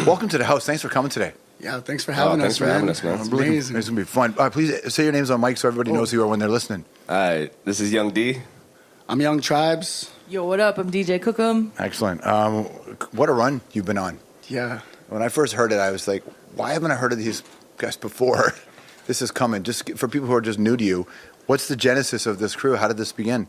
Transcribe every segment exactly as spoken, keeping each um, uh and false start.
Welcome to the house. Thanks for coming today. Yeah, thanks for having oh, us, thanks for man. having us, man. It's Really, amazing. It's going to be fun. Uh, please say your names on mic so everybody Oh. knows who you are when they're listening. All right, this is Young D. I'm Young Tribes. Yo, what up? I'm D J Cookum. Excellent. Um, what a run you've been on. Yeah. When I first heard it, I was like, why haven't I heard of these guys before? This is coming. Just for people who are just new to you, what's the genesis of this crew? How did this begin?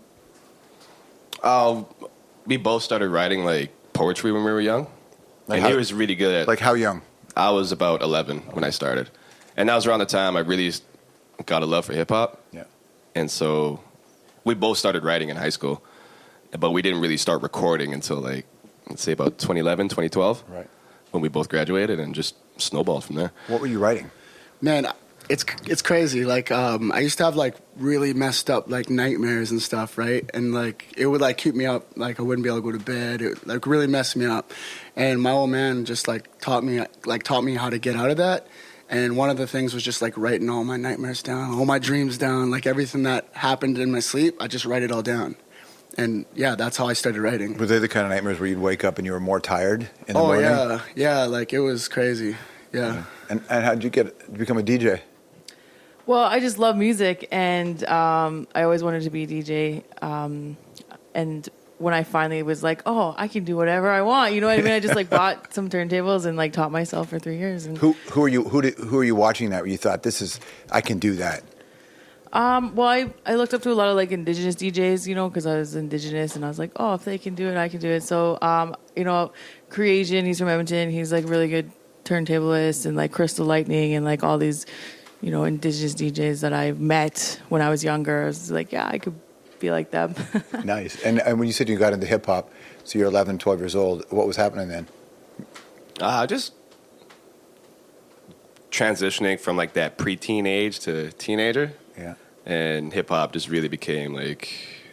Uh, we both started writing like poetry when we were young, Like and how- he was really good at. Like how young? I was about eleven when I started, and that was around the time I really got a love for hip hop. Yeah. And so we both started writing in high school, but we didn't really start recording until like let's say about twenty eleven, twenty twelve, Right. when we both graduated, and just snowballed from there. What were you writing? Man, it's it's crazy. Like, um, I used to have like really messed up like nightmares and stuff, right? And like it would like keep me up. Like I wouldn't be able to go to bed. It would, like really mess me up. And my old man just like taught me like taught me how to get out of that. And one of the things was just like writing all my nightmares down, all my dreams down, like everything that happened in my sleep. I just write it all down. And yeah, that's how I started writing. Were they the kind of nightmares where you'd wake up and you were more tired in the Oh morning? yeah, yeah. Like it was crazy. Yeah. And, and how did you get become a D J? Well, I just love music, and um, I always wanted to be a D J. Um, and when I finally was like, oh, I can do whatever I want, you know what I mean? I just like bought some turntables and like taught myself for three years. And Who who are you who did, who are you watching that where you thought this is I can do that? Um, well, I, I looked up to a lot of like indigenous D Js, you know, because I was indigenous, and I was like, oh, if they can do it, I can do it. So, um, you know, Creation, he's from Edmonton. He's like really good turntablist, and like Crystal Lightning, and like all these, you know, indigenous D Js that I met when I was younger. I was like, yeah, I could be like them. Nice. And, and when you said you got into hip hop, so you're eleven, twelve years old, what was happening then? Uh, just transitioning from like that preteen age to teenager. Yeah. And hip hop just really became like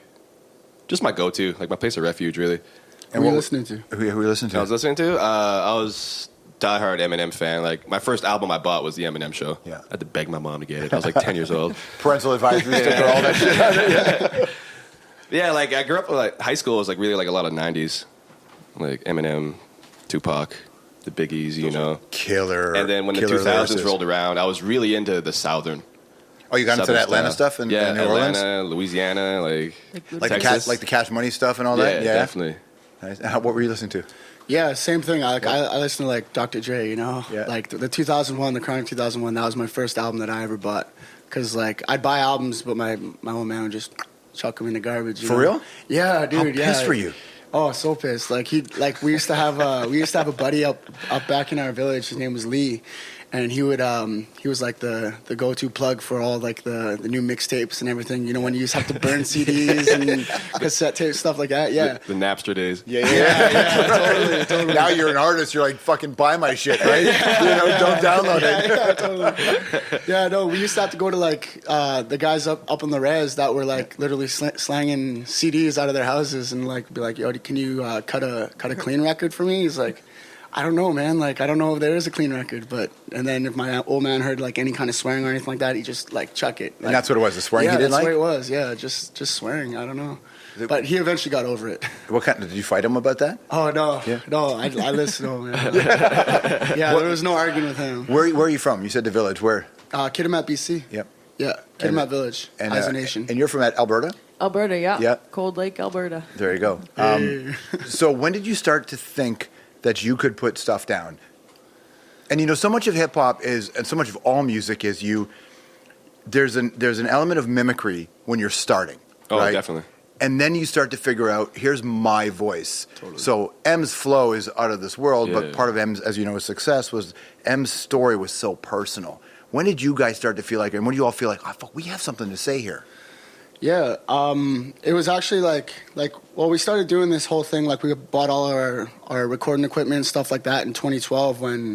just my go-to, like my place of refuge, really. And what what were you listening to? Who, who were you listening to? I was listening to. Uh, I was diehard Eminem fan. Like my first album I bought was the Eminem Show. Yeah. I had to beg my mom to get it. I was like ten years old. Parental advisory sticker, all that shit. Yeah, like I grew up like high school was like really like a lot of nineties, like Eminem, Tupac, the Biggies, you know. Killer. And then when the killer two thousands lyricist. rolled around, I was really into the Southern. Oh, you got into Southern that Atlanta style. stuff in, yeah, in New Atlanta, Orleans? Louisiana, like Like, Like the, Texas. cash, like the Cash Money stuff and all yeah, that? Yeah, definitely. Nice. And how, what were you listening to? Yeah, same thing. I, like, I, I listen to like Doctor Dre, you know, Yeah. like the, the two thousand one, the Chronic two thousand one. That was my first album that I ever bought. Cause like I'd buy albums, but my my old man would just chuck them in the garbage. You For know? real? Yeah, dude. How yeah. pissed were you? Oh, so pissed. Like he, like we used to have a we used to have a buddy up up back in our village. His name was Lee. And he would, um, he was like the, the go-to plug for all like the, the new mixtapes and everything. You know, when you just have to burn C Ds and cassette tapes, stuff like that. Yeah. The, the Napster days. Yeah, yeah. Yeah, yeah, totally, totally. Now you're an artist. You're like, fucking buy my shit, right? You know, don't download it. Yeah, totally. Yeah, no, we used to have to go to like uh, the guys up up on the res that were like literally sl- slanging C Ds out of their houses and like be like, yo, can you uh, cut a cut a clean record for me? He's like, I don't know, man. Like, I don't know if there is a clean record, but and then if my old man heard like any kind of swearing or anything like that, he just like chuck it. Like, And that's what it was, the swearing yeah, he didn't that's like? what it was. Yeah, just just swearing. I don't know, it- but he eventually got over it. What kind? Did you fight him about that? Oh no, Yeah. no, I, I listened to him. Man. Yeah, there was no arguing with him. Where, where are you from? You said the village. Where? Uh, Kitimat, B C. Yep. Yeah, And- Kitimat Village, And, as uh, a nation. And you're from Alberta? Alberta, yeah. Yeah. Cold Lake, Alberta. There you go. Um, so when did you start to think that you could put stuff down? And you know, so much of hip hop is, and so much of all music is you. There's an there's an element of mimicry when you're starting. Oh, right? definitely. And then you start to figure out, here's my voice. Totally. So M's flow is out of this world, Yeah, but yeah. part of M's, as you know, his success was M's story was so personal. When did you guys start to feel like, and when do you all feel like, oh, fuck, we have something to say here? Yeah, um, it was actually like like well, we started doing this whole thing like we bought all our our recording equipment and stuff like that in twenty twelve when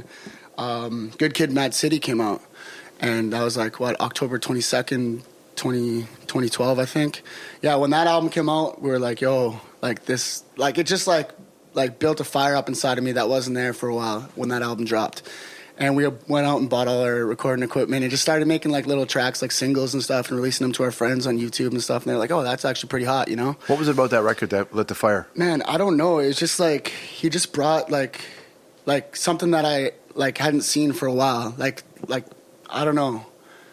um, Good Kid, Mad City came out, and that was like what October twenty-second, twenty twelve, I think. Yeah, when that album came out, we were like, yo, like this, like it just like like built a fire up inside of me that wasn't there for a while when that album dropped. And we went out and bought all our recording equipment and just started making like little tracks, like singles and stuff, and releasing them to our friends on YouTube and stuff. And they're like, "Oh, that's actually pretty hot," you know? What was it about that record that lit the fire? Man, I don't know. It's just like he just brought like like something that I like hadn't seen for a while. Like like I don't know.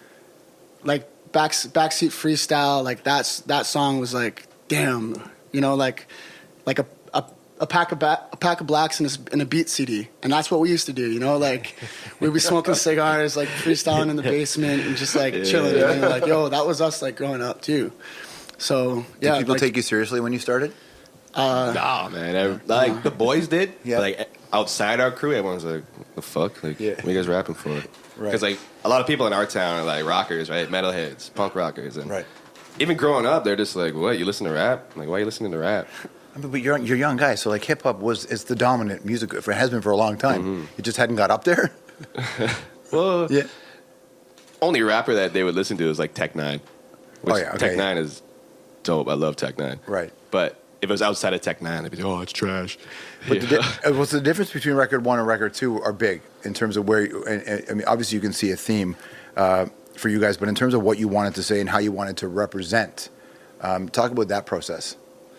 Like back backseat freestyle, like that's that song was like damn, you know, like like a a, a pack of ba- a pack of blacks in a, in a beat C D, and that's what we used to do, you know, like we'd be smoking cigars, like freestyling in the basement and just like yeah. chilling. Yeah. And like yo, that was us like growing up too. So yeah, did people like, take you seriously when you started? Uh, nah, man. I, like uh, the boys did. Yeah. Like outside our crew, everyone's like, "The fuck? Like, yeah. what are you guys rapping for?" Because right. like a lot of people in our town are like rockers, right? Metalheads, punk rockers, and right. even growing up, they're just like, "What? You listen to rap? Like, why are you listening to rap?" I mean, but you're you're young guys, so like hip hop was is the dominant music. It has been for a long time. Mm-hmm. It just hadn't got up there. Well, yeah. Only rapper that they would listen to is like Tech Nine. Which oh yeah, okay. Tech Nine is dope. I love Tech Nine. Right, but if it was outside of Tech Nine, they'd be like, oh, it's trash. But yeah. the di- what's the difference between record one and record two are big in terms of where you, and, and, I mean, obviously you can see a theme uh, for you guys, but in terms of what you wanted to say and how you wanted to represent, um, talk about that process.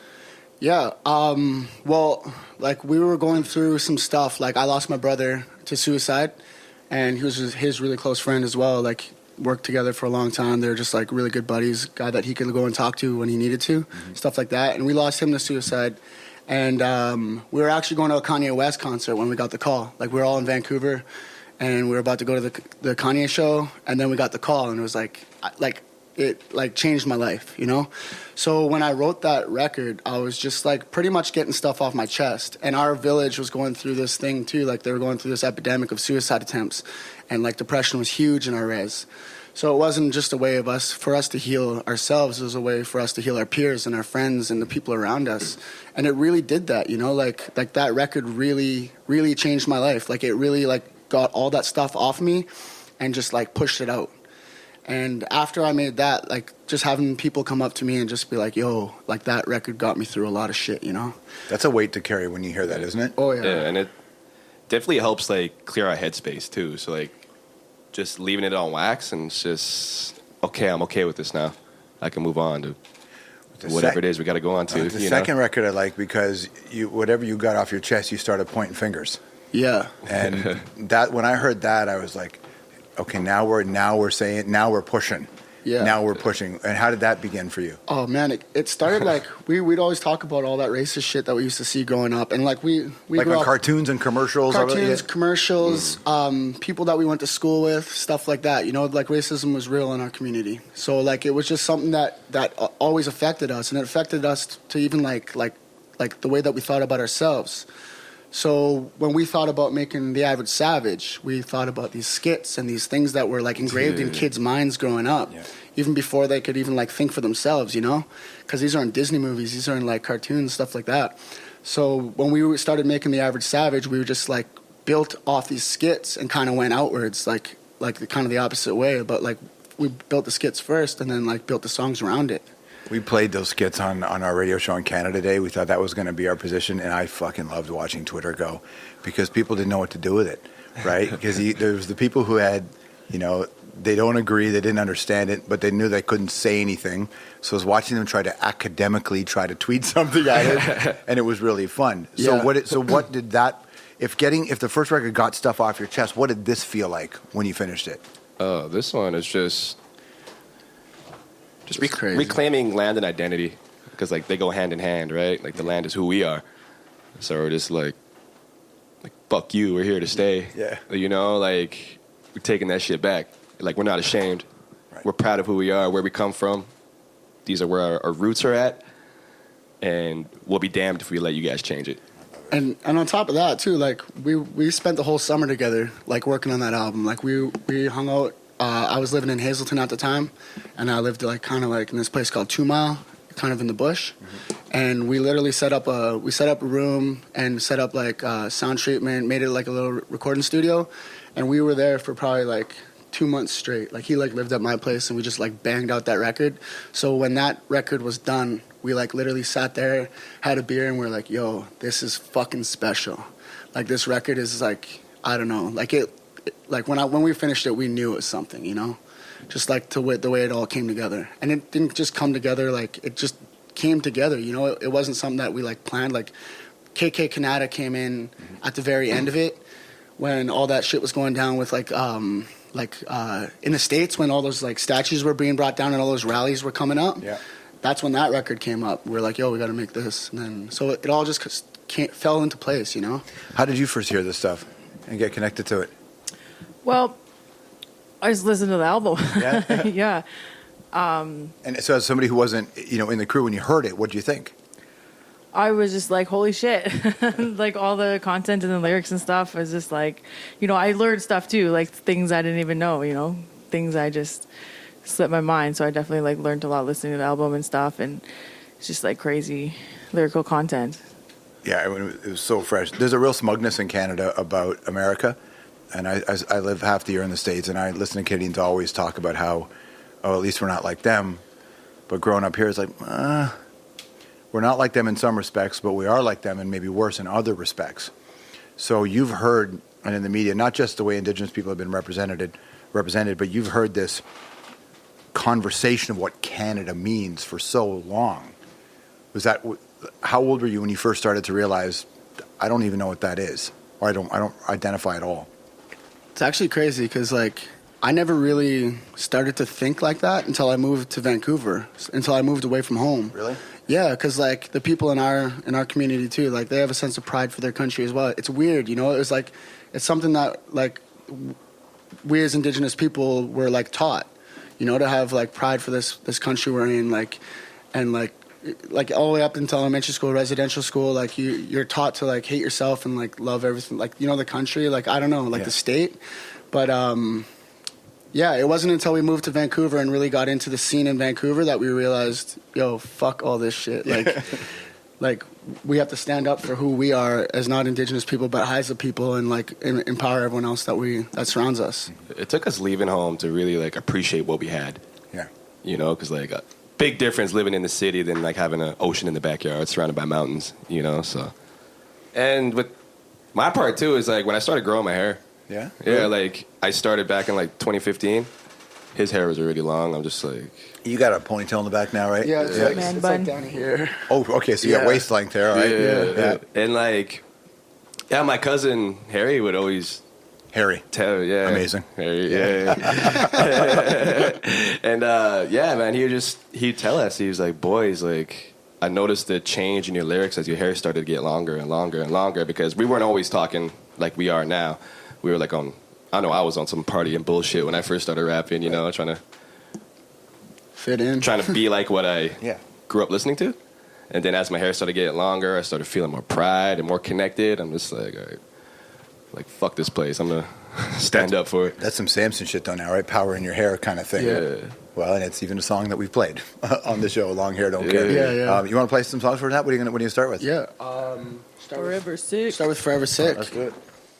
Yeah, um, well, like we were going through some stuff. Like I lost my brother to suicide, and he was his really close friend as well. Like worked together for a long time. They're just like really good buddies, guy that he could go and talk to when he needed to, mm-hmm. stuff like that. And we lost him to suicide. And um, we were actually going to a Kanye West concert when we got the call. Like we were all in Vancouver, and we were about to go to the the Kanye show, and then we got the call, and it was like, like it like changed my life, you know. So when I wrote that record, I was just like pretty much getting stuff off my chest. And our village was going through this thing too, like they were going through this epidemic of suicide attempts, and like depression was huge in our res. So it wasn't just a way of us for us to heal ourselves. It was a way for us to heal our peers and our friends and the people around us. And it really did that, you know, like like that record really, really changed my life. Like it really like got all that stuff off me and just like pushed it out. And after I made that, like just having people come up to me and just be like, yo, like that record got me through a lot of shit, you know? That's a weight to carry when you hear that, isn't it? Oh, yeah. Yeah, and it definitely helps like clear our headspace too. So like just leaving it on wax and it's just, okay, I'm okay with this now. I can move on to whatever sec- it is we got to go on to. Uh, the you second know? record I like because you whatever you got off your chest, you started pointing fingers. Yeah. And that when I heard that, I was like, okay, now we're now we're saying now we're pushing. Yeah. Now we're pushing. And how did that begin for you? Oh man, it, it started like we we'd always talk about all that racist shit that we used to see growing up, and like we we like grew on up, cartoons and commercials, cartoons, yeah. commercials, mm. um, people that we went to school with, stuff like that. You know, like racism was real in our community. So like it was just something that that always affected us, and it affected us to even like like like the way that we thought about ourselves. So when we thought about making The Average Savage, we thought about these skits and these things that were like engraved Dude. in kids' minds growing up, yeah. even before they could even like think for themselves, you know? Because these aren't Disney movies, these aren't like cartoons, stuff like that. So when we started making The Average Savage, we were just like built off these skits and kind of went outwards, like like the, kind of the opposite way. But like we built the skits first and then like built the songs around it. We played those skits on, on our radio show in Canada Day. We thought that was going to be our position, and I fucking loved watching Twitter go because people didn't know what to do with it, right? Because there was the people who had, you know, they don't agree, they didn't understand it, but they knew they couldn't say anything. So I was watching them try to academically try to tweet something at it, and it was really fun. So yeah. what? It, so what did that? If getting if the first record got stuff off your chest, what did this feel like when you finished it? Oh, this one is just. Just rec- reclaiming land and identity, because like they go hand in hand, right? Like the land is who we are, so we're just like, like fuck you, we're here to stay. Yeah, you know, like we're taking that shit back. Like we're not ashamed. Right. We're proud of who we are, where we come from. These are where our, our roots are at, and we'll be damned if we let you guys change it. And and on top of that too, like we we spent the whole summer together, like working on that album. Like we we hung out. Uh, I was living in Hazleton at the time, and I lived like kind of like in this place called Two Mile, kind of in the bush. Mm-hmm. And we literally set up a we set up a room and set up like uh, sound treatment, made it like a little recording studio, and we were there for probably like two months straight. Like he like lived at my place, and we just like banged out that record. So when that record was done, we like literally sat there, had a beer, and we're like, "Yo, this is fucking special. Like this record is like I don't know, like it." Like when I when we finished it, we knew it was something, you know, just like to the way it all came together. And it didn't just come together, like it just came together, you know. It, it wasn't something that we like planned. Like K K Canada came in at the very end of it when all that shit was going down with like um, like uh, in the States when all those like statues were being brought down and all those rallies were coming up. Yeah. That's when that record came up. We were like, yo, we got to make this. And then so it, it all just can't, fell into place, you know? How did you first hear this stuff and get connected to it? Well, I just listened to the album. Yeah. yeah. Um, and so as somebody who wasn't, you know, in the crew, when you heard it, what did you think? I was just like, holy shit. Like all the content and the lyrics and stuff was just like, you know, I learned stuff too, like things I didn't even know, you know, things I just slipped my mind. So I definitely like learned a lot listening to the album and stuff. And it's just like crazy lyrical content. Yeah, it was so fresh. There's a real smugness in Canada about America. And I, I, I live half the year in the States, and I listen to Canadians always talk about how, oh, at least we're not like them. But growing up here, it's like, uh, we're not like them in some respects, but we are like them and maybe worse in other respects. So you've heard, and in the media, not just the way Indigenous people have been represented, represented, but you've heard this conversation of what Canada means for so long. Was that, how old were you when you first started to realize, I don't even know what that is, or I don't, I don't identify at all? It's actually crazy because, like, I never really started to think like that until I moved to Vancouver, until I moved away from home. Really? Yeah, because, like, the people in our in our community, too, like, they have a sense of pride for their country as well. It's weird, you know? It was, like, it's something that, like, we as Indigenous people were, like, taught, you know, to have, like, pride for this, this country we're in, like, and, like, like all the way up until elementary school, residential school, like you, you're taught to like hate yourself and like love everything, like, you know, the country, like, I don't know, like yeah. the state. But, um, yeah, it wasn't until we moved to Vancouver and really got into the scene in Vancouver that we realized, yo, fuck all this shit. Like, like we have to stand up for who we are as not Indigenous people, but Haisla people, and like em- empower everyone else that we, that surrounds us. It took us leaving home to really like appreciate what we had. Yeah. You know, because like, uh, big difference living in the city than like having an ocean in the backyard surrounded by mountains, you know. So, and with my part too is like when I started growing my hair. Yeah. Yeah, like I started back in like twenty fifteen. His hair was already long. I'm just like. You got a ponytail in the back now, right? Yeah, it's, yeah. Like, Man it's bun. like down here. Oh, okay. So you yeah. got waist length hair, right? Yeah, Yeah. yeah. yeah. And like, yeah, my cousin Harry would always. Harry. Tell, yeah. Amazing. Harry, yeah. yeah. And, uh, yeah, man, he would just, he'd tell us, he was like, boys, like, I noticed the change in your lyrics as your hair started to get longer and longer and longer because we weren't always talking like we are now. We were like on, I know I was on some party and bullshit when I first started rapping, you know, trying to. Fit in. Trying to be like what I yeah. grew up listening to. And then as my hair started getting longer, I started feeling more pride and more connected. I'm just like, all right. Like, fuck this place. I'm going to stand that's, up for it. That's some Samson shit, though, now, right? Power in your hair kind of thing. Yeah. Well, and it's even a song that we've played on the show, Long Hair Don't Yeah. Care. Yeah, yeah. Um, you want to play some songs for that? What are you going to, what do you start with? Yeah. Um, start Forever with, Sick. Start with Forever Sick. Oh, that's good.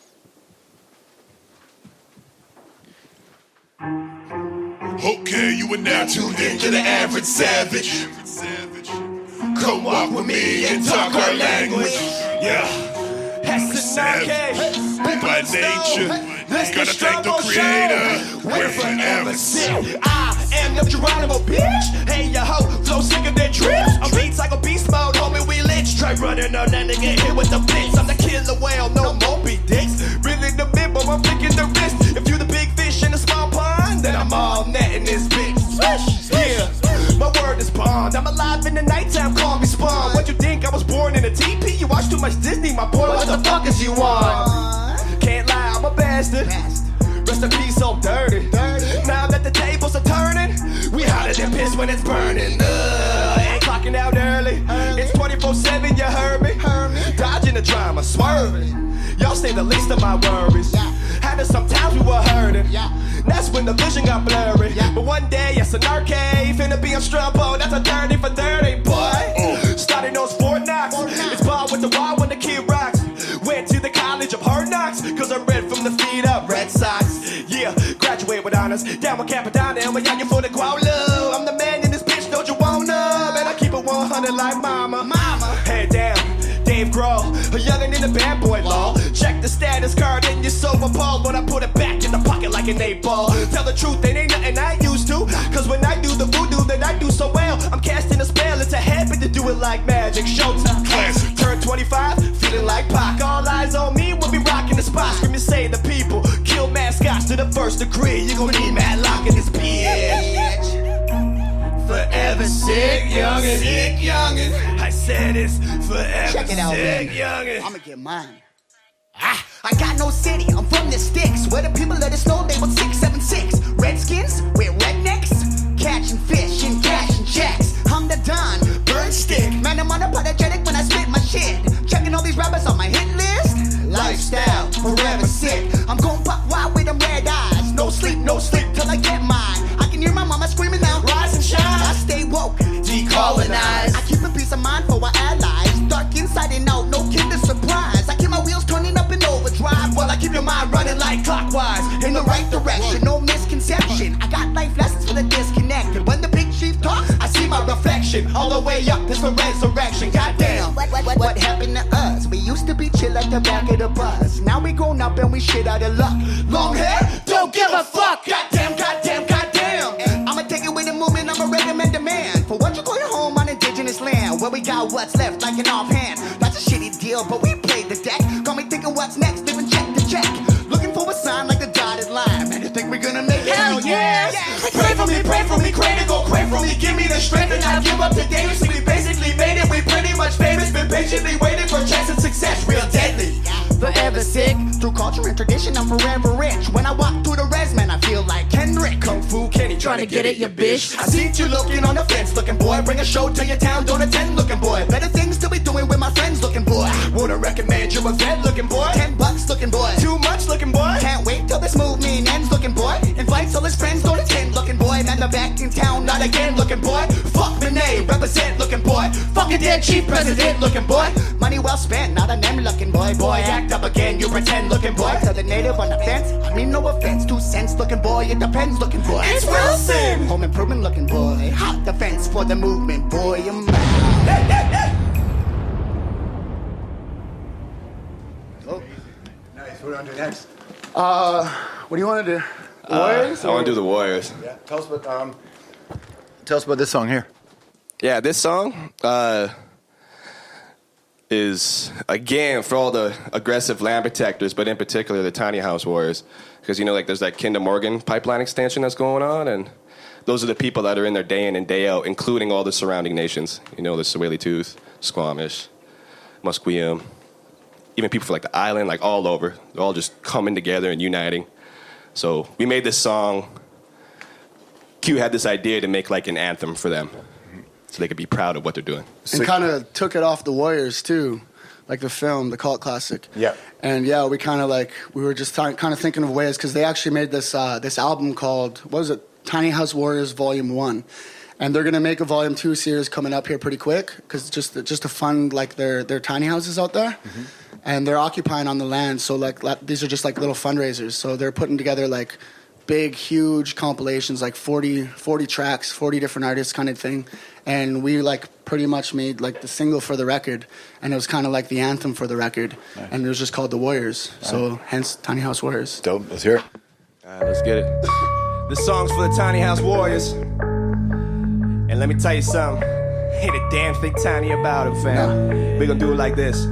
Okay, you are now tuned in to the average savage. Come walk with me and talk our language. Yeah. Savage. By nature, gonna thank the creator. We're forever sick. I am no Geronimo, bitch. Hey, yo, ho, flow sicker than trips. I'm beats like a beast mode, homie, we lit. Try running on that nigga hit with the blitz. I'm the killer whale, no Moby Dicks. Really the bimbo, I'm flicking the wrist. If you the big fish in a small pond, then I'm all net in this bitch. Yeah, my word is bond. I'm alive in the nighttime, call me Spawn. What you think, I was born in a teepee? You watch too much Disney, my boy, what the fuck is you on? Can't lie, I'm a bastard. Rest in peace, so dirty. Now that the tables are turning, we hotter than piss when it's burning. Uh, ain't clocking out early. It's twenty-four seven, you heard me. Dodging the drama, swerving. Y'all stay the least of my worries. Had to sometimes we were hurting. That's when the vision got blurry. But one day, it's an arcade. Finna be on Strumpo, that's a thirty for thirty, boy. Starting those Fort Knox. It's ball with the wall when the kid rocks. Went to the college of hard knocks, cause I'm red from the feet up, Red Sox. Yeah, graduate with honors. Down with Capadonna and we're young for the Gualo. I'm the man in this bitch, don't you wanna? Man, I keep it one hundred like mama. Mama. Head down, Dave Grohl, a youngin' in the bad boy law. Check the status card and you're so appalled when I put it back in the pocket like an eight ball. Tell the truth, it ain't nothing I used to. Cause when I do the voodoo, then I do so well. I'm casting a spell, it's a habit to do it like magic. Showtime. Classic. Turn twenty-five, slay the people. Kill mascots to the first degree. You gon' need Matlock in this bitch. Forever sick youngin'. Sick youngin'. I said it's forever Check it out, sick man. youngin'. I'ma get mine. Ah, I got no city, I'm from the sticks. Where the people let us know they want six seven six. Redskins, we're rednecks. Catching fish and cashing checks. I'm the Don, burn stick. Man, I'm unapologetic when I spit my shit. Checking all these rappers on my hit list. Lifestyle, forever sick. I'm gon' buck wild with them red eyes. No sleep, no sleep till I get mine. I can hear my mama screaming now. Rise and shine. I stay woke, decolonize. I keep a peace of mind for our allies. Dark inside and out, no kinder surprise. I keep my wheels turning up in overdrive while I keep your mind running like clockwise in the right direction. No misconception. I got life lessons for the disconnected. When the big chief talks, I see my reflection all the way up. This the resurrection. Goddamn, what, what, what, what happened to us? We used to be chill at the back of the bus. Now we grown up and we shit out of luck. Long hair, don't give a fuck. Goddamn, goddamn, goddamn. I'ma take it with the movement. I'ma recommend a man for what you call your home on indigenous land, where we got what's left like an offhand. That's a shitty deal, but we played the deck. Got me thinking what's next, living check to check. Looking for a sign like the dotted line. Man, you think we're gonna make it? Hell yes! Pray for me, pray for me, pray to go, pray for me. Give me the strength and not give up the game. See, we basically made it, we pretty much famous. Been patiently waiting for chance and success, real deadly. Forever sick. Through culture and tradition, I'm forever rich. When I walk through the res, man, I feel like Kendrick. Kung Fu Kenny trying to get it, you bitch. I see you looking on the fence, looking boy. Bring a show to your town, don't attend, looking boy. Better things to be doing with my friends, looking boy. Wanna recommend you a vet, looking boy. Ten bucks, looking boy. Too much, looking boy. Can't wait till this movement ends, looking boy. Invites all his friends, don't attend, looking boy. Man, I'm back in town, not again, looking boy. Fuck the name, represent, looking boy. Fucking dead chief president, looking boy. Money well spent, not an M, looking boy. Boy, act up again, you pretend, looking boy. To the native on the fence, I mean no offense. Two cents, looking boy, it depends, looking boy. It's Wilson! Home improvement, looking boy. Hot defense for the movement, boy. I'm Hey, hey, hey! Oh, nice. What do you want to do next? Uh, what do you want to do? The Warriors? Uh, I want to do the Warriors. Yeah. Tell us about um. Tell us about this song here. Yeah, this song uh, is, again, for all the aggressive land protectors, but in particular the tiny house warriors. Because, you know, like there's that Kinder Morgan pipeline extension that's going on, and those are the people that are in there day in and day out, including all the surrounding nations. You know, the Tsaweli-Tooth, Squamish, Musqueam, even people from like the island, like all over. They're all just coming together and uniting. So we made this song. Q had this idea to make like an anthem for them, so they could be proud of what they're doing. And kind of took it off the Warriors too, like the film, the cult classic. Yeah. And yeah, we kind of like we were just kind of thinking of ways, because they actually made this uh, this album called, what was it, Tiny House Warriors Volume One, and they're gonna make a Volume Two series coming up here pretty quick, because just just to fund like their their tiny houses out there. Mm-hmm. And they're occupying on the land, so like these are just like little fundraisers. So they're putting together like big, huge compilations, like forty, forty tracks, forty different artists kind of thing. And we like pretty much made like the single for the record, and it was kind of like the anthem for the record. Nice. And it was just called The Warriors. Right. So hence Tiny House Warriors. Dope. Let's hear it. All right, let's get it. This song's for the Tiny House Warriors. And let me tell you something. Ain't a damn thing tiny about it, fam. No. We gonna do it like this.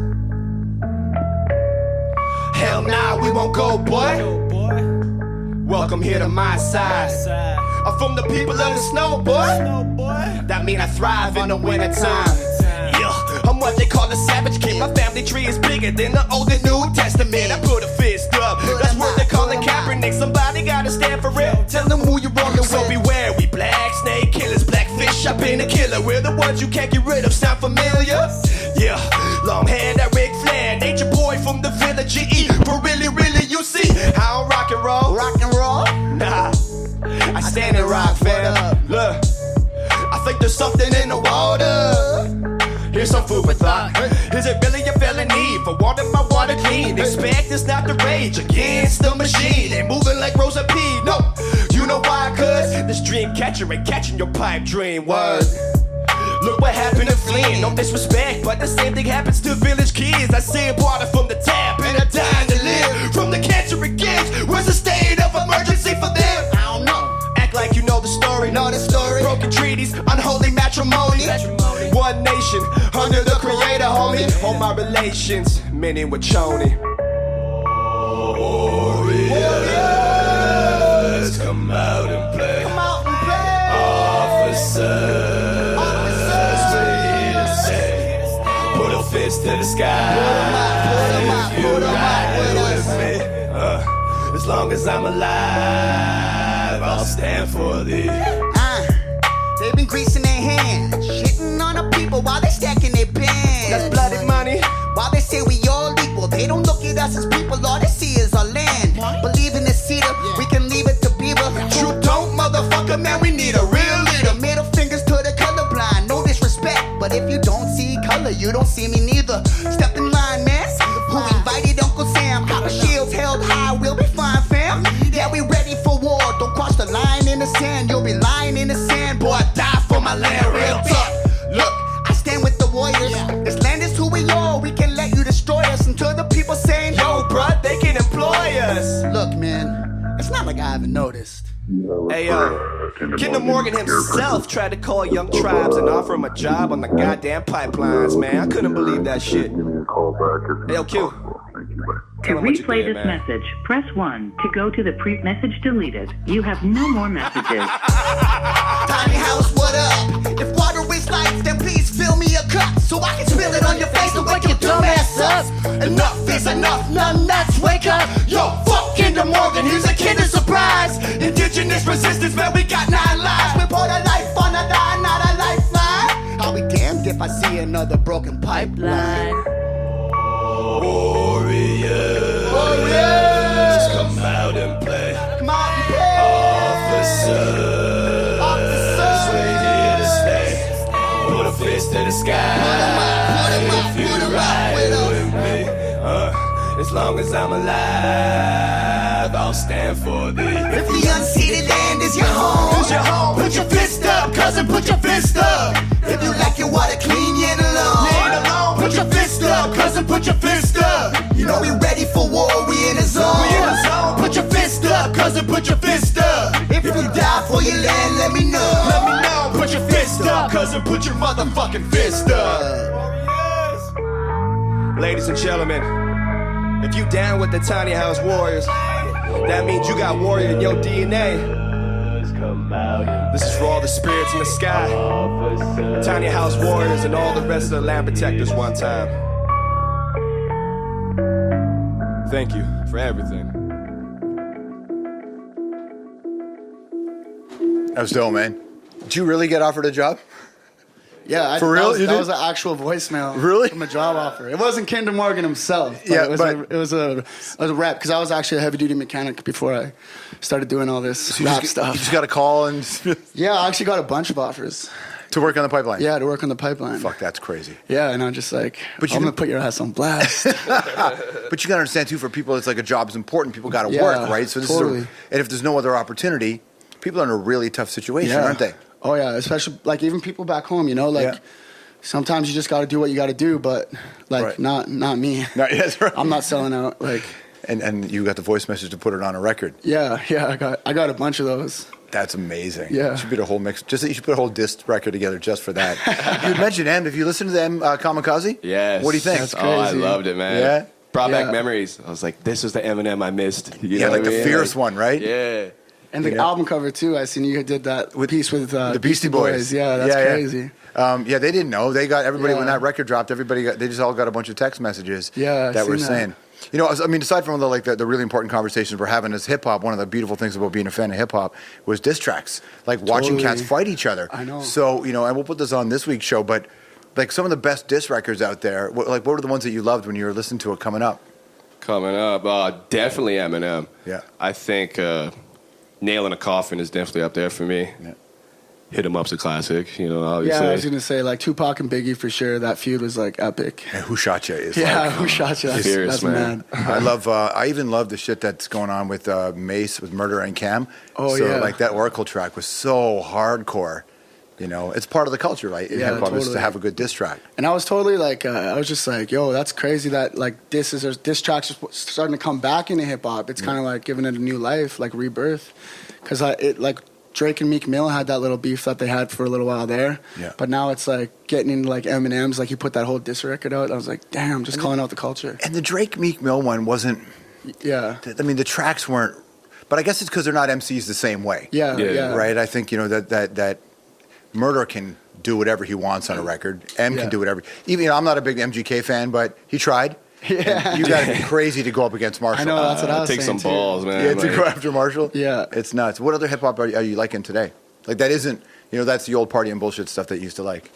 Hell nah, we won't go, boy. Welcome here to my side. I'm from the people of the snow, boy. That mean I thrive in the wintertime. Yeah, I'm what they call a savage kid. My family tree is bigger than the Old and New Testament. I put a fist up. That's what they call a Kaepernick. Somebody gotta stand for it. Tell them who you're wrong with. Well, beware, we black snake killers, blackfish. I've been a killer. We're the ones you can't get rid of. Sound familiar? Yeah, long hair, that Ric Flair. Nature boy from the village G E. But really, really, you see how I rock and roll? Rock and roll? Nah, I stand and rock, fam. Look, I think there's something in the water. Here's some food for thought. Is it really a felony for wanting my water clean? Expect it's not the rage against the machine. They moving like Rosa P. No, you know why? Cause this dream catcher ain't catching your pipe dream. Word. Look what happened to Flynn. No disrespect, but the same thing happens to village kids. I sip water from the tap and I'm dying to live from the cancer it gives. Where's the state of emergency for them? I don't know. Act like you know the story. Know the story. Broken treaties, unholy matrimony. matrimony. One nation under the creator, homie. All my relations, men in with Choni. Warriors, come out and play. Come out and play. Officers, Officers, we're here to say, put a fist to the sky. If you ride with me, uh, as long as I'm alive, I'll stand for thee. Uh, they've been greasing their hands, shitting on the people while they stacking their pens. That's bloody money. While they say we all equal, they don't look at us as people, all they see is our land. Believe in the cedar, we can leave it to Beaver. Truth don't, motherfucker, man, we need a real leader. Middle fingers to the colorblind, no disrespect. But if you don't see color, you don't see me neither. Step in line, man. Who invited Uncle Sam? Our shields held high, we'll be fine, fam. Yeah, we ready for war, don't cross the line in the sand. You'll be lying in the sand, boy, I die for my land, real talk. Look, I stand with the warriors. This land is who we are, we can let you destroy us. Until the people saying, Yo, bruh, they can employ us. look, man, it's not like I haven't noticed. Hey, yo, Kinder Morgan himself tried to call young tribes and offer him a job on the goddamn pipelines, man. I couldn't believe that shit. Hey, yo, Q. To replay this message, press one. To go to the pre-message deleted, you have no more messages. Tiny house, what up? If water is life, then please fill me a cup so I can spill it on your face and wake your dumb ass up. Enough is enough, none nuts, wake up. Yo, fuck Kinder Morgan, he's a Kinder Surprise. Indigenous resistance, man, we got nine lives. We put a life on a line, not a lifeline. I'll be damned if I see another broken pipeline. Warriors, Warriors, come out and play. Come out and play. Officers, Officers, we're here to stay. Put a fist to the sky. If you ride with me, uh, as long as I'm alive, I'll stand for thee. If the unceded land is your home, Who's your home? put your fist up, cousin, put your fist up. If you like your water clean, you ain't alone. You ain't alone. Put your fist up, cousin, put your fist up. You know we ready for war, we in the zone. We in the zone. Put your fist up, cousin, put your fist up. If you die for your land, let me know. Let me know. Put your fist up, cousin. Put your motherfucking fist up. Ladies and gentlemen, if you down with the Tiny House Warriors, that means you got warrior in your D N A. This is for all the spirits in the sky, Tiny House Warriors, and all the rest of the land protectors one time. Thank you for everything. That was dope, man. Did you really get offered a job? Yeah, I, For real? That was, You that did? was an actual voicemail. Really? From a job offer. It wasn't Kinder Morgan himself. But Yeah, it was but- a, it was a, it was a rep because I was actually a heavy duty mechanic before I started doing all this So you rap just, stuff. You just got a call and Yeah, I actually got a bunch of offers. to work on the pipeline. Yeah, to work on the pipeline. Fuck, that's crazy. Yeah, and I'm just like, But you I'm gonna didn't- put your ass on blast. But you got to understand too, for people, it's like a job is important. People got to Yeah, work, right? So this totally. is, a, and if there's no other opportunity, people are in a really tough situation, yeah. aren't they? Oh yeah, especially like even people back home. You know, like Yeah. sometimes you just got to do what you got to do, but like Right. not not me. No, yeah, that's right. I'm not selling out. Like And and you got the voice message to put it on a record. yeah, yeah, I got I got a bunch of those. That's amazing. Yeah. You should put a whole mix. Just you should put a whole disc record together just for that. You mentioned M. Have you listened to them, uh, Kamikaze? Yes. What do you think? That's Oh, I crazy. loved it, man. Yeah? Brought back Yeah. memories. I was like, this was the Eminem I missed. You Yeah, know like what I the mean? fierce Like, one, right? Yeah. And the You know? album cover too. I seen you did that With- piece with uh, the Beastie Boys. Yeah, that's Yeah, yeah. crazy. Um, yeah, they didn't know. They got everybody when Yeah. that record dropped. Everybody got. They just all got a bunch of text messages. Yeah, I that were seen that. saying. You know, I mean, aside from the like the, the really important conversations we're having as hip hop, one of the beautiful things about being a fan of hip hop was diss tracks, like watching Totally. cats fight each other. I know. So you know, and we'll put this on this week's show, but like some of the best diss records out there. What, like, what were the ones that you loved when you were listening to it coming up? Coming up, uh, definitely Eminem. Yeah. I think uh, Nail in a Coffin is definitely up there for me. Yeah. Hit 'em Up's a classic, you know, obviously. Yeah, I was gonna say like Tupac and Biggie for sure. That feud was like epic. And Who Shot Ya is Yeah, like, who shot you? That's, Fierce, that's man. mad. I love. Uh, I even love the shit that's going on with uh, Mace with Murder and Cam. Oh, so, yeah. like that Oracle track was so hardcore. You know, it's part of the culture, right? In Yeah, hip hop is to totally. have a good diss track. And I was totally like, uh, I was just like, yo, that's crazy that like this is diss tracks are starting to come back into hip hop. It's kind of like giving it a new life, like rebirth, because it like Drake and Meek Mill had that little beef that they had for a little while there. Yeah. But now it's like getting into like Eminem's, like he put that whole diss record out. I was like, damn, just calling out the culture. And the Drake Meek Mill one wasn't. Yeah. I mean, the tracks weren't, but I guess it's because they're not M Cs the same way. Yeah, yeah, yeah. Right? I think, you know, that, that, that Murder can do whatever he wants on a record. M Yeah. can do whatever. Even, you know, I'm not a big M G K fan, but he tried. Yeah. You got to be crazy to go up against Marshall. I know, that's what I Uh, was take saying some too. balls, man. Yeah, to like- go after Marshall. Yeah. It's nuts. What other hip hop are, are you liking today? Like that isn't, you know, that's the old party and bullshit stuff that you used to like.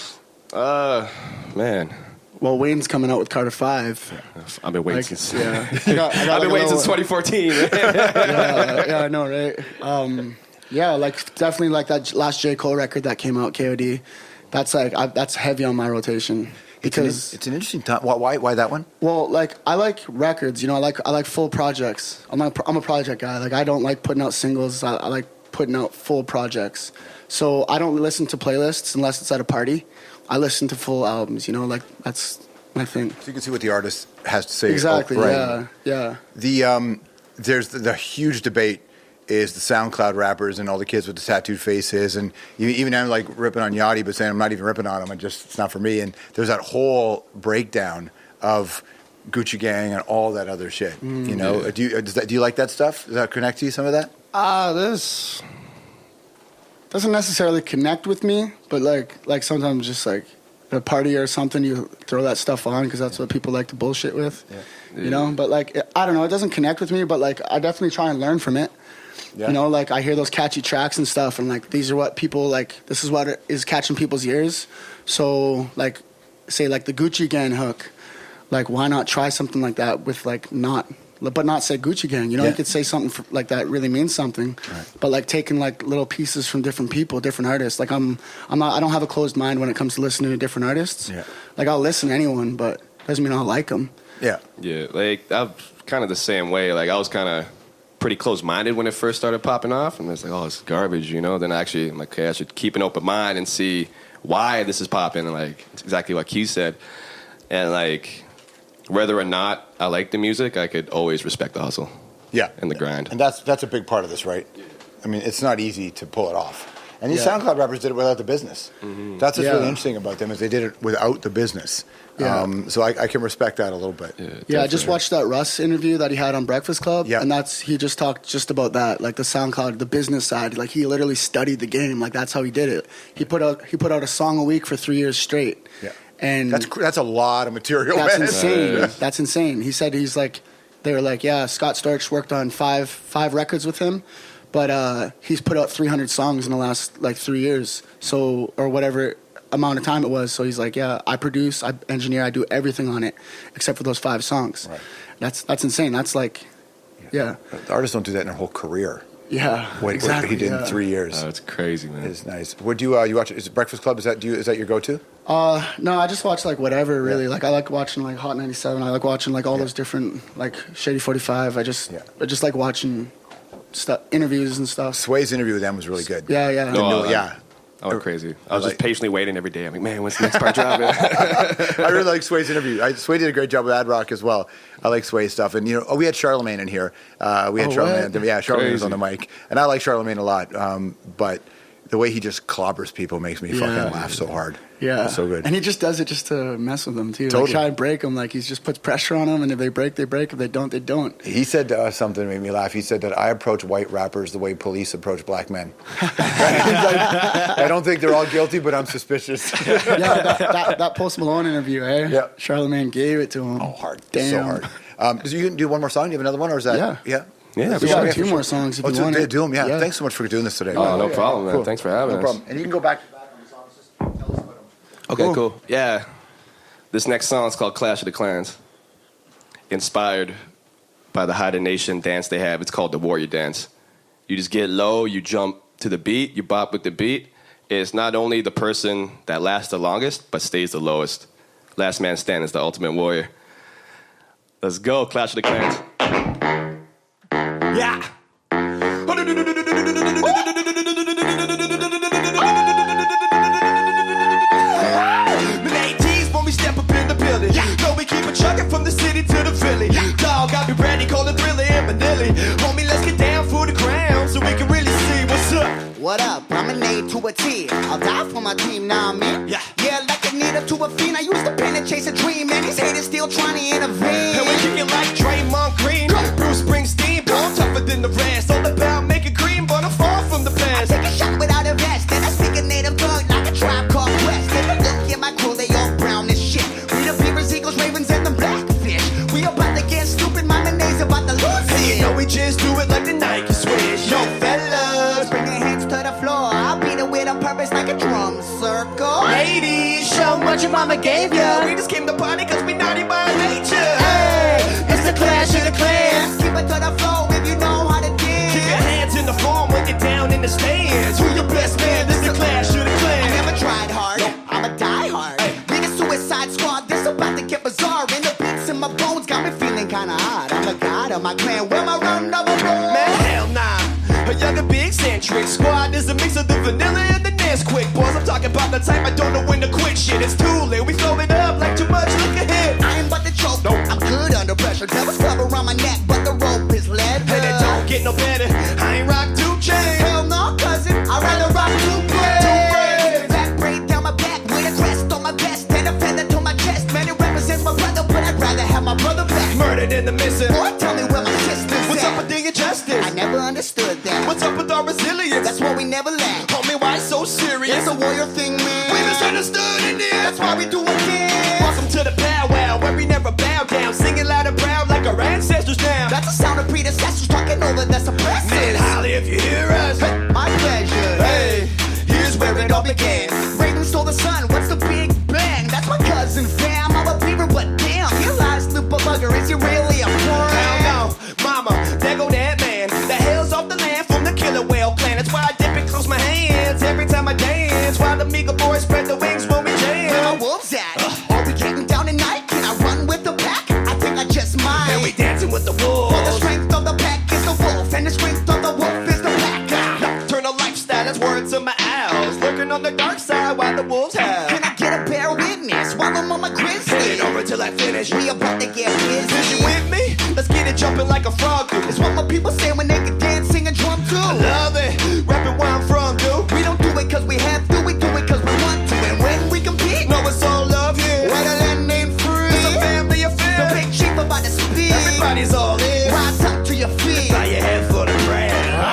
Uh, man, Well, Wayne's coming out with Carter Five. I've been waiting Like, since. yeah. I got, I got I've been like a waiting little- since twenty fourteen. man. yeah, yeah, I know, right? Um, yeah, like definitely like that last J. Cole record that came out, K O D. That's like I, that's heavy on my rotation It's an, because it's an interesting time. Why, why, why that one? well, like I like records, you know. I like I like full projects. I'm not, I'm a project guy. Like I don't like putting out singles. I, I like putting out full projects. So I don't listen to playlists unless it's at a party. I listen to full albums. You know, like that's my thing. So you can see what the artist has to say. Exactly. Oh, right. Yeah. Yeah. The um, there's the, the huge debate is the SoundCloud rappers and all the kids with the tattooed faces, and even, even I'm like ripping on Yachty, but saying I'm not even ripping on him. I just it's not for me. And there's that whole breakdown of Gucci Gang and all that other shit. Mm. You know, Yeah. do you does that, do you like that stuff? Does that connect to you? Some of that? Ah, this. Doesn't necessarily connect with me, but like like sometimes just like at a party or something, you throw that stuff on because that's what people like to bullshit with. Yeah. You know, but like I don't know, it doesn't connect with me, but like I definitely try and learn from it. Yeah. You know, like I hear those catchy tracks and stuff, and like these are what people like. This is what is catching people's ears. So like, say like the Gucci Gang hook, like why not try something like that with like not, but not say Gucci Gang. You know, Yeah. you could say something for, like that really means something, Right. but like taking like little pieces from different people, different artists. Like I'm, I'm not, I don't have a closed mind when it comes to listening to different artists. Yeah. Like I'll listen to anyone, but doesn't mean I'll like them. Yeah. Yeah, like I'm kind of the same way. Like I was kind of pretty close-minded when it first started popping off, and it's like, oh, it's garbage, you know. Then actually, I'm like, okay, I should keep an open mind and see why this is popping. And like, it's exactly what Q said. And like, whether or not I like the music, I could always respect the hustle. Yeah. And the grind. And that's that's a big part of this, right? I mean, it's not easy to pull it off. And these Yeah. SoundCloud rappers did it without the business. Mm-hmm. That's what's Yeah. really interesting about them is they did it without the business. Yeah. Um, so I, I can respect that a little bit. Yeah, Yeah, I just definitely. watched that Russ interview that he had on Breakfast Club, Yeah. and that's he just talked just about that, like the SoundCloud, the business side. Like he literally studied the game. Like that's how he did it. He put out he put out a song a week for three years straight. Yeah. and That's cr- that's a lot of material. that's man. insane. Yeah. That's insane. He said he's like, they were like, yeah, Scott Storch worked on five five records with him, but uh, he's put out three hundred songs in the last like three years, so or whatever amount of time it was. So he's like, yeah, I produce, I engineer, I do everything on it except for those five songs. Right. That's that's insane. That's like, yeah, The artists don't do that in their whole career. yeah, What, exactly. what he did yeah. in three years Oh, it's crazy, man. is nice. Would you uh, you watch? Is it Breakfast Club? Is that do you, is that your go to? Uh, no, I just watch like whatever. Really, Yeah. like I like watching like Hot ninety-seven. I like watching like all Yeah. those different like Shady forty-five. I just Yeah. I just like watching stuff, interviews and stuff. Sway's interview with them was really good. Yeah, yeah. No, No, uh, yeah. I went crazy. I was like- just patiently waiting every day. I'm like, man, when's the next part dropping? I really like Sway's interview. I, Sway did a great job with Ad Rock as well. I like Sway's stuff. And, you know, oh, we had Charlemagne in here. Uh, we had Oh, Charlemagne. what? Yeah, Charlemagne was on Crazy. the mic. And I like Charlemagne a lot. Um, but the way he just clobbers people makes me Yeah. fucking laugh so hard. Yeah, It's so good. And he just does it just to mess with them too. Totally. Like try and break them. Like he just puts pressure on them, and if they break, they break. If they don't, they don't. He said to us something that made me laugh. He said that I approach white rappers the way police approach black men. He's like, I don't think they're all guilty, but I'm suspicious. yeah, that, that, that Post Malone interview, eh? Yeah. Charlemagne gave it to him. Oh, hard. Damn. So hard. Um, do you do one more song? Do you have another one, or is that? Yeah. Yeah. Yeah, We for got sure. two more songs if Oh, you do, want do, it. do them, yeah. Yeah. Thanks so much for doing this today. Oh, no problem, man. Cool. Thanks for having no us. problem. And you can go back. back on the songs. Just tell us about them. Okay, cool. Yeah. This next song is called Clash of the Clans. Inspired by the Haida Nation dance they have. It's called the Warrior Dance. You just get low, you jump to the beat, you bop with the beat. It's not only the person that lasts the longest, but stays the lowest. Last man standing is the ultimate warrior. Let's go, Clash of the Clans. Yeah. eighties when we step up in the building. Know we keep it chugging from the city to the Philly. Dog, got me ready, call it Thriller and Manili. Homie, let's get down for the crown so we can really see what's up. What up? I'm an A to a T. I'll die for my team now, man. Yeah. Yeah, like a needle to a fiend. I used to pen and chase a dream, man. These haters still trying to intervene. And we kick it like Draymond Green. the rest. All about making cream, but I'm far from the best. I take a shot without a vest, and I speak a native tongue like a tribe called Quest. Take a look at my crew, they all brown as shit. We the beavers, eagles, ravens, and the blackfish. We about to get stupid, my name's about to lose Hey, it. you know we just do it like the Nike switch. Yo, fellas, Bring your hands to the floor, I'll beat it with a purpose like a drum circle. ladies, show what your mama gave ya. We just came to party cause we naughty by nature. Hey, it's the Clash of the Clans. Keep it to the floor if you know how to dance. Keep your hands in the form when you're down in the stands. Who your best man? This the Clash of the I Clans. never tried hard, I'm a die hard. We the Suicide Squad, this about to get bizarre. And the beats in my bones got me feeling kinda odd. I'm the god of my clan, where my run double roll. Man, hell nah. A young and big eccentric squad is a mix of the vanilla and the Nesquik. Boys, I'm talking about the type I don't know when to quit shit. It's too late, we throw it up like too much, look ahead. I ain't but the choke, I'm good under pressure. Devil's club around my neck, but the rope is lead. Hey, that don't get no better. I ain't rock two chains. Hell no, cousin, I'd rather rock two braids. Back braid down my back with a crest on my vest and a feather to my chest. Man, it represents my brother, but I'd rather have my brother back. Murdered in the missing. Boy, tell me where my sister's What's at. up with the injustice? I never understood that. What's up with our resilience? That's what we never lack. Homie, why so serious? It's a warrior thing, man. We misunderstood in the That's why we do it again. Welcome to the powwow where we never bow down. Singing loud and proud like our ancestors now. That's the sound of predecessors talking over the suppressors. Man, Holly, if you hear us. My pleasure. Hey, here's where it all began. Raven stole the sun, what's the big bang? That's my cousin fam, I'm a beaver, but damn, you lies, Lupa Bugger, is he really a friend? Hell no, mama, there go that man. The hell's off the land from the killer whale clan. That's why I dip and close my hands every time I dance. While the Amiga boys spread the wings when we jam. Where my wolves at? Are we getting down tonight? Can I run with the pack? I think I just might. And we dancing with the wolves. For the strength of the pack is the wolf, and the strength of the wolf is the pack. Nocturnal lifestyle, that's words of my owls. Lurking on the dark side while the wolves howl. Can I get a bear witness while I'm on my grizzly? Hand it over till I finish. We about to get busy. Is you with me? Let's get it jumping like a frog do. It's what my people say when they can dance, sing, and drum too. I love it, rapping where I'm from, dude. We don't do it cause we have to, we do it cause we want to. And when we compete, No, it's all love here. where the land ain't free. It's a family The affair. big chief about to speak. Everybody's all in. Rise up to your feet. Bow your head for the brand.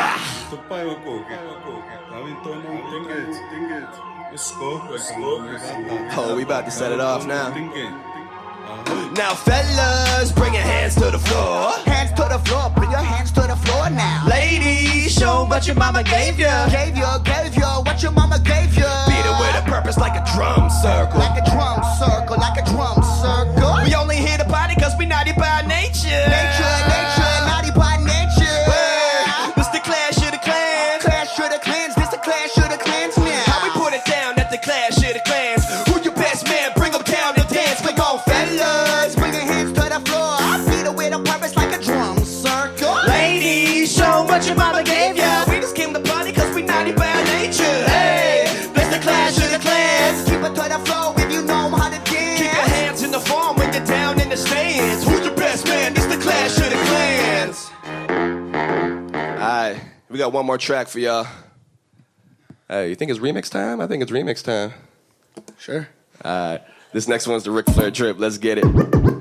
Oh, we about to set it off now. Now, fellas, bring your hands to the floor. Hands to the floor, bring your hands to the floor now. Ladies, show what your mama gave ya. Gave you, gave you, what your mama gave you. Beat it with a purpose like a drum circle. Like a drum circle, like a drum circle. We only here to party cause we naughty by nature. Nature, nature, naughty by nature. Hey, this the Clash of the Clans. Clash of the clans, this the clash of the clans now. How we put it down at the Clash of the Clans. Who your best man? Bring them down to dance. Come on, fellas. Bring your hands to the floor. I beat it with a purpose like a drum circle. Ladies, show what your mama gave ya. We just came to party cause we naughty by nature. Hey, this the Clash of the Clans. Keep it to the floor if you know how to dance. Keep your hands in the form when you're down in the stands. Who's your best man? This the Clash of the Clans. Alright, we got one more track for y'all. Hey, you think it's remix time? I think it's remix time. Sure. Alright, this next one's the Ric Flair trip. Let's get it.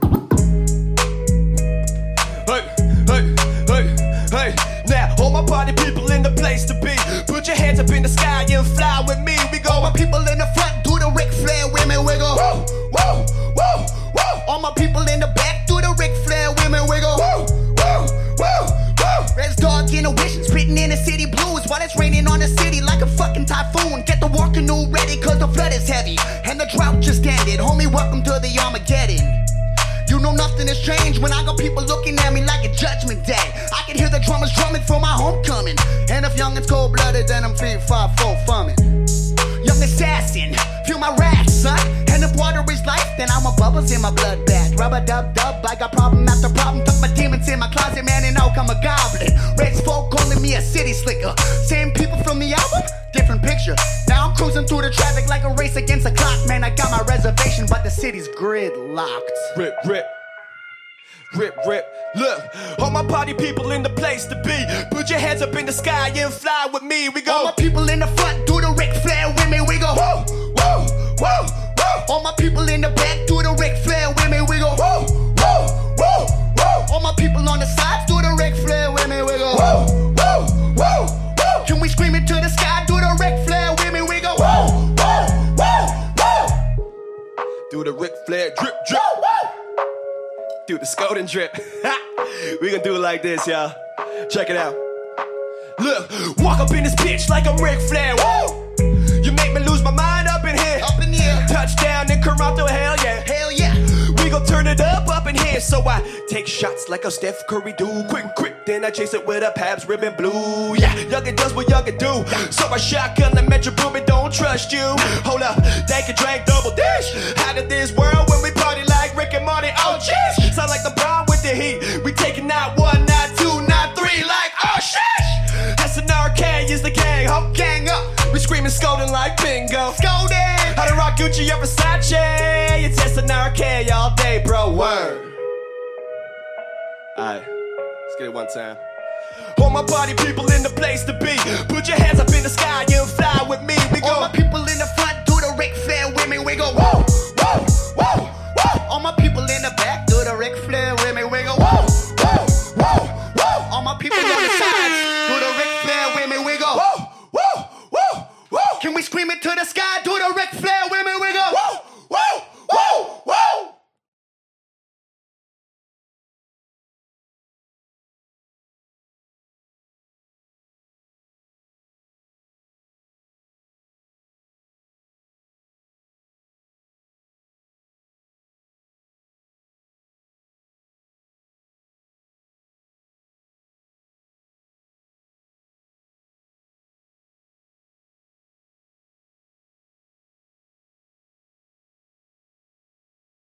Hey, hey, hey, hey. Now, all my party people in the place to be. Put your hands up in the sky and fly with me. We go. All my people in the front do the Ric Flair women wiggle. Woo, woo, woo, woo. All my people in the back do the Ric Flair women wiggle. Woo, woo, woo, woo. Red's dog in a wish, spitting in the city blues while it's raining on the city like a fucking typhoon. Get the war canoe ready cause the flood is heavy and the drought just ended. Homie, welcome to the Armageddon. You know nothing has changed when I got people looking at me like a judgment day. I can hear the drummers drumming for my homecoming. And if young and cold-blooded, then I'm three, five, four, fumming. Young assassin, feel my wrath, son. And if water is life, then I'm a bubbles in my blood bath. Rub-a-dub-dub, I got problem after problem. Tuck my demons in my closet, man, and now I'm a goblin. Raised folk calling me a city slicker. Same people from the album, different picture. Now I'm cruising through the traffic like a race against a clock. Man, I got my reservation, but the city's gridlocked. Rip, rip. Rip, rip, look, all my party people in the place to be. Put your hands up in the sky and fly with me. We go. All my people in the front do the Ric Flair women, we go. Woo, woo, woo, woo. All my people in the back do the Ric Flair women, we go. Woo, woo, woo, woo. All my people on the sides do the Ric Flair women, we go. Woo, drip. We gonna do it like this, y'all. Check it out. Look, walk up in this bitch like I'm Ric Flair. Woo! You make me lose my mind up in here. Up in here. Touchdown in Toronto, hell yeah. Hell yeah. We gon' turn it up up in here. So I take shots like a Steph Curry do. Quick, quick, then I chase it with a Pabst ribbon blue. Yeah, youngin' does what youngin' do. So I shotgun the Metro Boomin, don't trust you. Hold up, they can drink double dish. Out of this world when we party like Rick and Morty. Oh, jeez. Sound like LeBron with the heat. We taking out one, not two, not three. Like, oh, shit. S N R K is the gang. Ho, gang up. We screaming, scolding like bingo. Scolding. How to rock Gucci or Versace. It's S N R K all day, bro. Word. Alright, let's get it one time. All my party people in the place to be. Put your hands up in the sky and fly with me. We go. All my people in the front do the Ric Flair with me. We go, woo.